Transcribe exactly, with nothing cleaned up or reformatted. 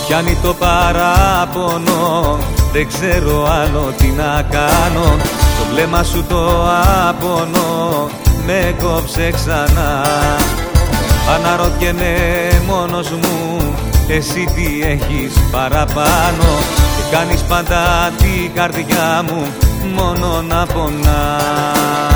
πιάνει το παράπονο, δεν ξέρω άλλο τι να κάνω. Το βλέμμα σου το άπονο με κόψε ξανά. Αναρωτιέμαι μόνος μου, εσύ τι έχεις παραπάνω, και κάνεις πάντα την καρδιά μου μόνο να πονά.